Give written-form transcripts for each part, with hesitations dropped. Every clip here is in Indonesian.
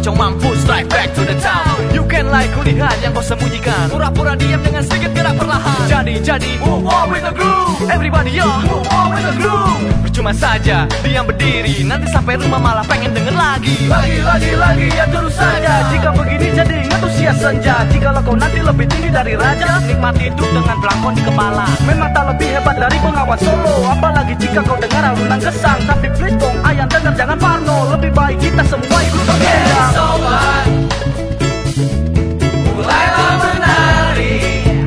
Pocong mampu strike back to the town. You can like kulihat yang kau sembunyikan, pura-pura diam dengan sedikit gerak perlahan. Jadi move on with the groove. Everybody yo, move on with the groove. Percuma saja diam berdiri, nanti sampai rumah malah pengen denger lagi. Lagi ya terus saja. Jika begini jadi antusias senja. Jikalau kau nanti lebih tinggi dari raja, nikmati hidup dengan belangkon di kepala. Memang tak lebih hebat dari pengawan solo. Apalagi jika kau dengar alunan gesang. Tapi please dong ayam dengar jangan parno. Lebih baik kita semua ikut bergendang. Sobat, mulailah menari,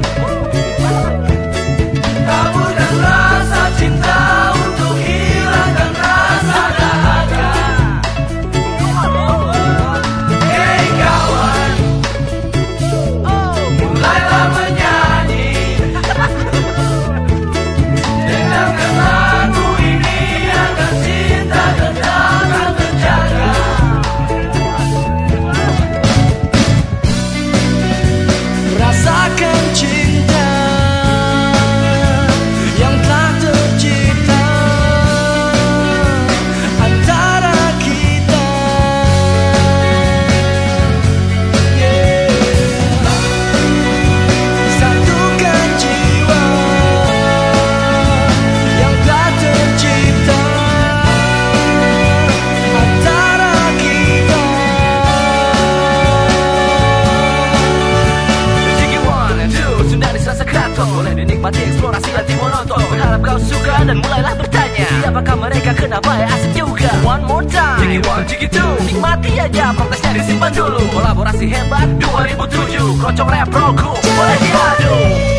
taburkan rasa cinta untuk hilangkan rasa dahaga. Hey kawan, mulailah menyanyi, dengarkan lagu ini agar cinta tetap terjaga. Rasakan cinta yang telah tercipta antara kita. Satukan jiwa yang telah tercipta antara kita. Jiki one and two sudah dirasa kantor, boleh dinikmati eksplorasi hati monoton. Berharap kau suka dan mulailah bertanya, siapakah mereka, kenapa ya asik juga. One more time, Jiki one, Jiki two, nikmati aja, protesnya disimpan dulu. Kolaborasi hebat 2007, Krocong Rap Pro Cool, boleh diadu.